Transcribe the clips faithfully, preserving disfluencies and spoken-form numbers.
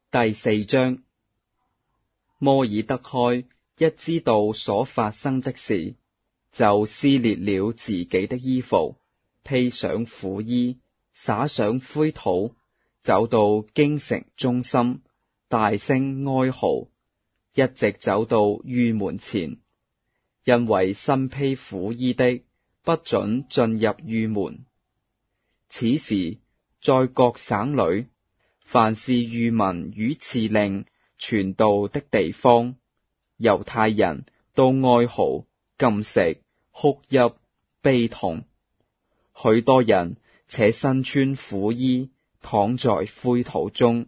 第四章。摩爾德開一知道所發生的事，就撕裂了自己的衣服，披上苦衣，灑上灰土，走到京城中心，大聲哀嚎，一直走到御門前，因為身披苦衣的不准進入御門。此時在各省裏，凡是御民與辭令傳道的地方，猶太人都哀嚎、禁食、哭泣、悲痛，許多人且身穿苦衣，躺在灰土中。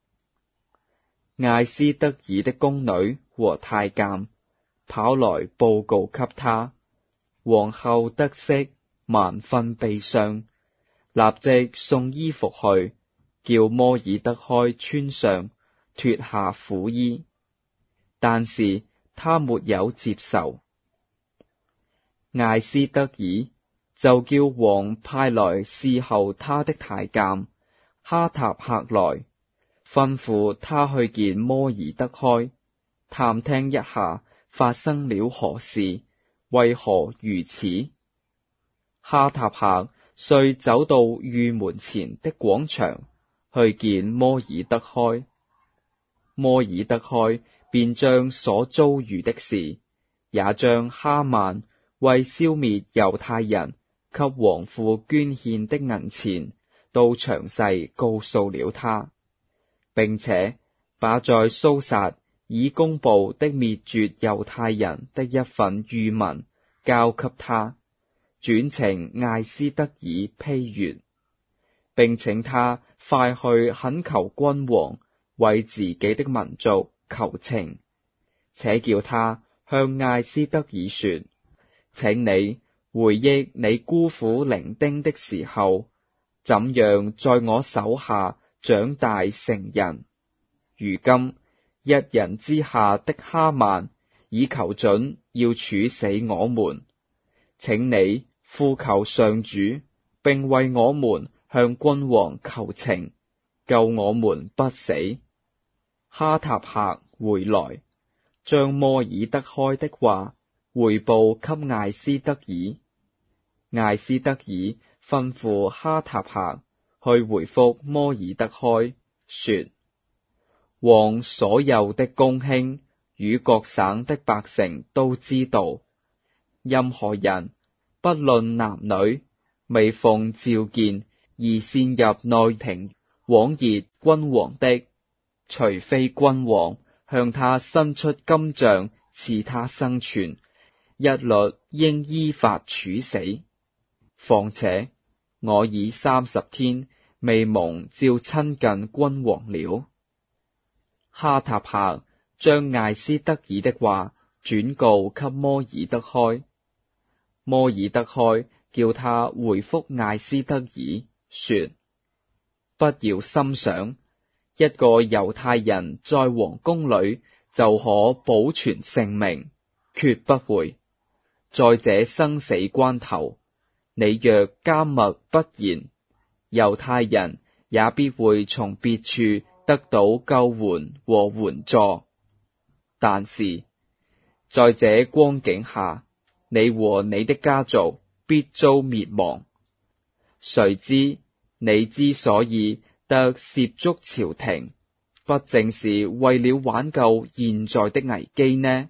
艾斯德爾的宮女和太監跑來報告給他，皇后得悉，萬分悲傷，立即送衣服去，叫摩爾德開穿上，脫下苦衣，但是他沒有接受。艾斯德爾就叫王派來侍候他的太監哈塔赫來，吩咐他去見摩爾德開，探聽一下發生了何事，為何如此。哈塔赫遂走到御門前的廣場去見摩爾德開。摩爾德開便將所遭遇的事，也將哈曼為消滅猶太人給王庫捐獻的銀錢，都詳細告訴了他，並且把在蘇撒已公布的滅絕猶太人的一份諭文交給他，轉呈艾斯德爾批閱，並請他快去懇求君王為自己的民族求情，且叫他向艾斯德爾說：請你回憶你孤苦伶仃的時候，怎樣在我手下長大成人。如今一人之下的哈曼已求准要處死我們，請你呼求上主，並為我們向君王求情，救我們不死。哈塔赫回來，將摩爾德開的話回報給艾斯德爾。艾斯德爾吩咐哈塔赫去回復摩爾德開，說：王所有的公卿與各省的百姓都知道，任何人不論男女，未奉召見而擅入內廷枉謁君王的，除非君王向他伸出金杖賜他生存，一律應依法處死。況且我已三十天未蒙召親近君王了。哈塔赫將艾斯德爾的話轉告給摩爾德開，摩爾德開叫他回復艾斯德爾說：不要心想，一個猶太人在王宮裏就可保存性命，決不會。在這生死關頭，你若緘默不言，猶太人也必會從別處得到救援和援助。但是在這光景下，你和你的家族必遭滅亡。誰知你之所以得涉足朝廷，不正是為了挽救現在的危機呢？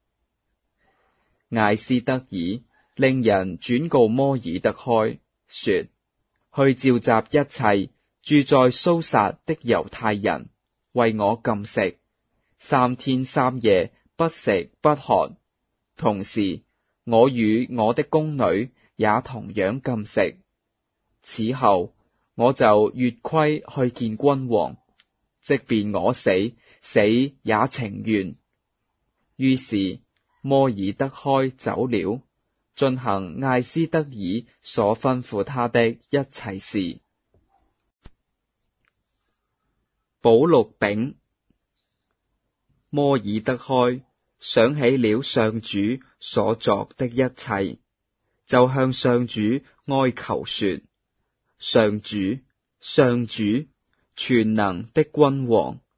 艾斯德爾令人轉告摩爾德開說：去召集一切住在蘇撒的猶太人，為我禁食，三天三夜不食不喝。同時我與我的宮女也同樣禁食。此後我就越規去見君王，即便我死，死也情願。於是摩爾德開走了，進行艾斯德爾所吩咐他的一切事。補錄丙。摩爾德開想起了上主所作的一切，就向上主哀求說：上主，上主，全能的君王，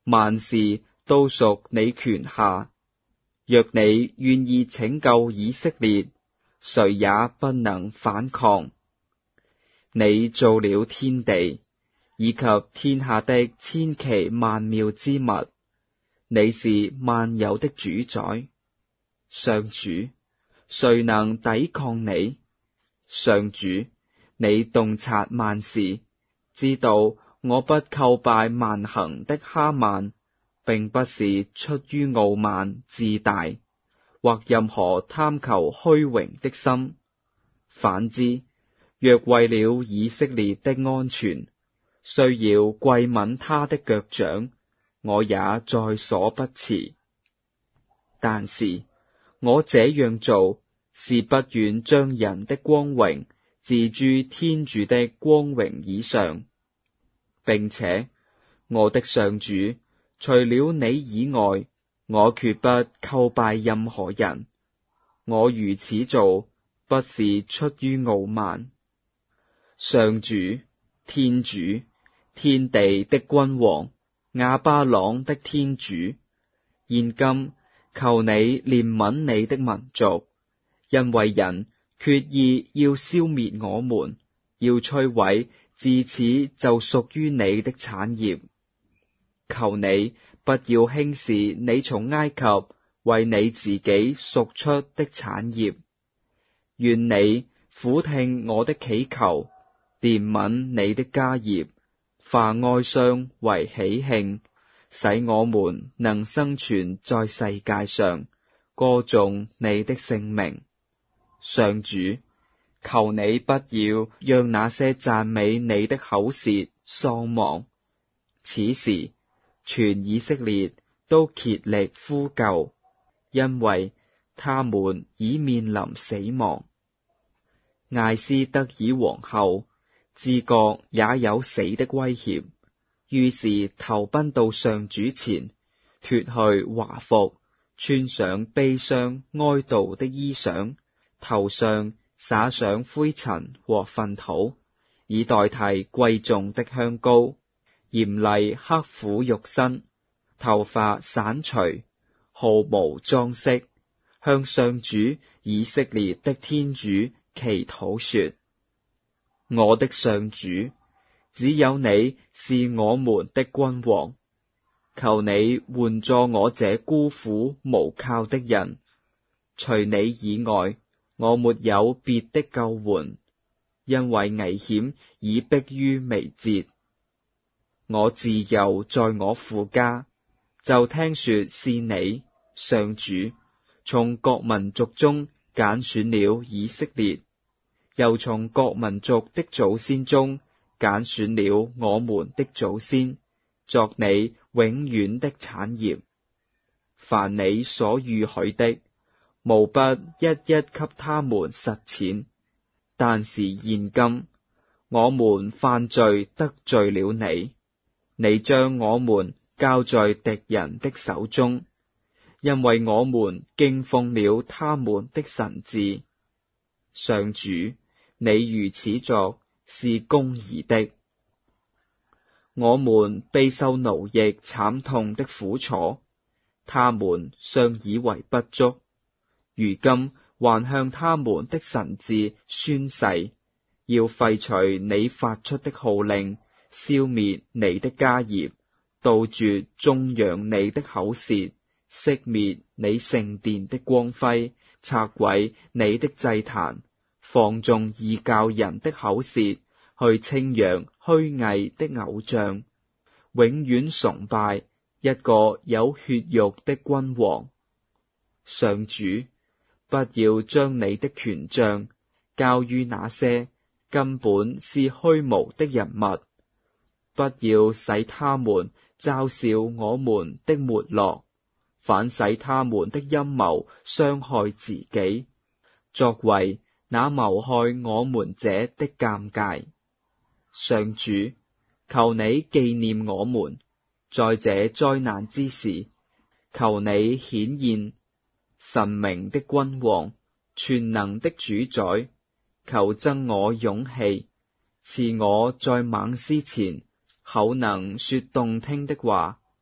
萬事都屬你權下。若你願意拯救以色列，誰也不能反抗。你造了天地，以及天下的千奇萬妙之物，你是萬有的主宰。上主，誰能抵抗你？上主，你洞察萬事，知道我不叩拜蠻行的哈曼，並不是出於傲慢自大，或任何貪求虛榮的心。反之，若為了以色列的安全，需要跪吻他的腳掌，我也在所不辭。但是我這樣做，是不願將人的光榮置諸天主的光榮以上，並且我的上主，除了你以外，我決不叩拜任何人。我如此做，不是出於傲慢。上主，天主，天地的君王，亞巴郎的天主，現今求你憐憫你的民族，因為人決意要消滅我們，要摧毀自此就屬於你的產業。求你不要輕視你從埃及為你自己贖出的產業，願你俯聽我的祈求，憐憫你的家業，化哀傷為喜慶，使我們能生存在世界上，歌頌你的聖名。上主，求你不要讓那些讚美你的口舌喪亡。此時全以色列都竭力呼救，因為他們已面臨死亡。艾斯德爾皇后自覺也有死的威脅，於是投奔到上主前，脫去華服，穿上悲傷哀悼的衣裳，頭上灑上灰塵和糞土，以代替貴重的香膏，嚴厲刻苦肉身，頭髮散除，毫無裝飾，向上主以色列的天主祈禱說：我的上主，只有你是我們的君王，求你援助我這孤苦無靠的人，除你以外，我沒有別的救援，因為危險已迫於眉睫。我自幼在我父家，就聽說是你，上主，從各民族中揀選了以色列，又從各民族的祖先中揀選了我們的祖先，作你永遠的產業。凡你所預許的，無不一一給他們實踐。但是現今，我們犯罪得罪了你，你將我們交在敵人的手中，因為我們敬奉了他們的神祇。上主，你如此作是公義的。我們備受奴役慘痛的苦楚，他們尚以為不足，如今還向他們的神祇宣誓，要廢除你發出的號令，消滅你的家業，杜絕頌揚你的口舌，熄滅你聖殿的光輝，拆毀你的祭壇，放縱異教人的口舌，去稱揚虛偽的偶像，永遠崇拜一個有血肉的君王。上主，不要將你的權杖交於那些根本是虛無的人物，不要使他們嘲笑我們的沒落，反使他們的陰謀傷害自己，作為那謀害我們者的鑒戒。上主，求你紀念我們，在這災難之時，求你顯現。神明的君王，全能的主宰，求增我勇氣，賜我在猛獅前口能說動聽的話，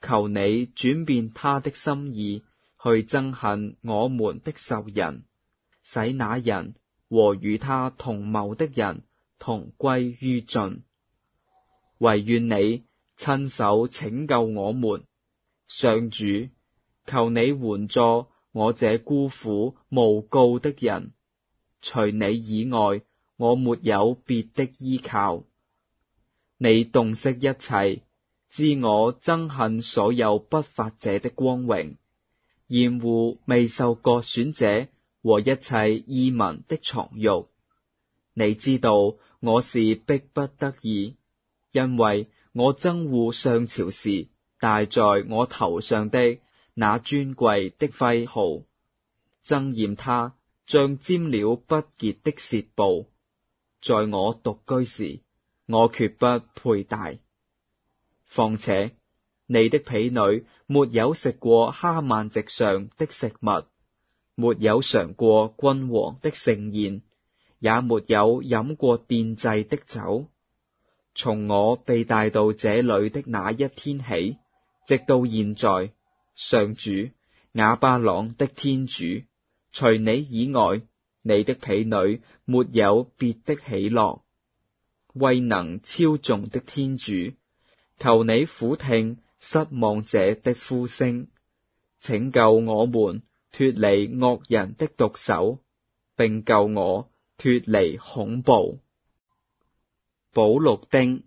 求你轉變他的心意，去憎恨我們的仇人，使那人和與他同謀的人同歸於盡。惟願你親手拯救我們，上主，求你援助我這孤苦無告的人，除你以外，我沒有別的依靠。你洞悉一切，知我憎恨所有不法者的光榮，厭惡未受割損者和一切異民的床褥。你知道我是迫不得已，因為我憎惡上朝時戴在我頭上的那尊貴的徽號，憎厭它像沾了不潔的舌布，在我獨居時，我決不佩戴。況且你的婢女沒有食過哈曼席上的食物，沒有嘗過君王的盛宴，也沒有飲過奠祭的酒。從我被帶到這裏的那一天起，直到現在，上主，亞巴郎的天主，除你以外，你的婢女沒有別的喜樂。威能超頌的天主，求你俯聽失望者的呼聲，拯救我們脫離惡人的毒手，並救我脫離恐怖。保祿丁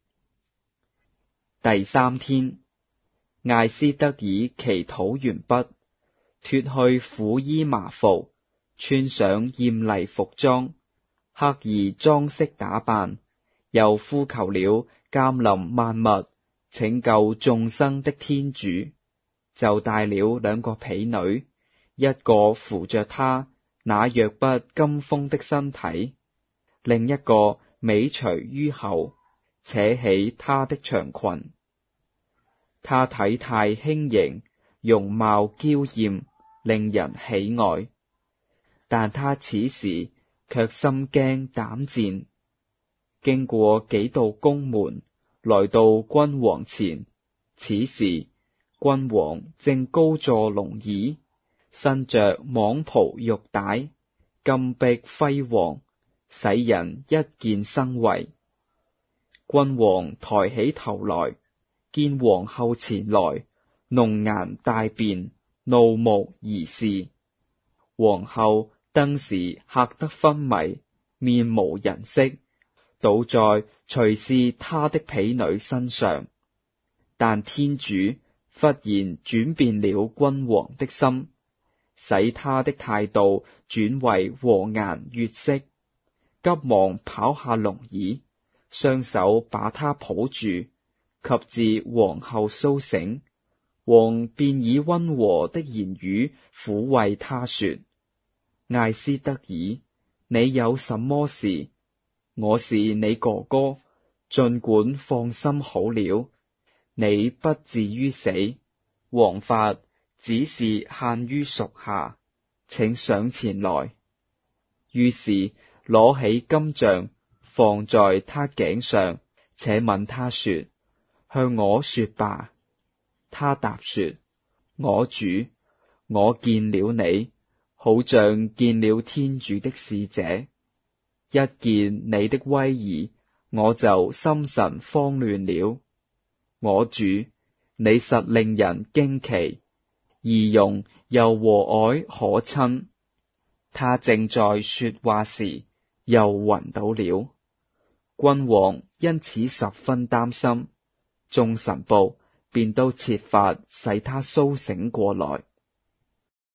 第三天，艾斯德爾祈禱完畢，脫去苦衣麻服，穿上艷麗服裝，刻意裝飾打扮，又呼求了監臨萬物、拯救眾生的天主，就帶了兩個婢女，一個扶着她那弱不禁風的身體，另一個尾隨於後，扯起她的長裙。她體態輕盈，容貌嬌艷，令人喜愛，但她此時卻心驚膽戰。經過幾道宮門，來到君王前，此時君王正高坐龍椅，身着蟒袍玉帶，金碧輝煌，使人一見生畏。君王抬起頭來，見皇后前來，濃顏大變，怒目而視。皇后當時嚇得昏迷，面無人色，倒在隨侍她的婢女身上。但天主忽然轉變了君王的心，使他的態度轉為和顏悅色，急忙跑下龍椅，雙手把她抱住，及至皇后蘇醒，王便以溫和的言語撫慰她說：艾斯德爾，你有什麼事？我是你哥哥，儘管放心好了，你不至於死。王法只是限於屬下，請上前來。於是攞起金杖放在他頸上，且問他說：向我說吧。他答說：我主，我見了你，好像見了天主的使者。一見你的威儀，我就心神慌亂了。我主，你實令人驚奇，儀容又和藹可親。他正在說話時，又暈倒了。君王因此十分擔心，眾臣僕便都設法使他蘇醒過來。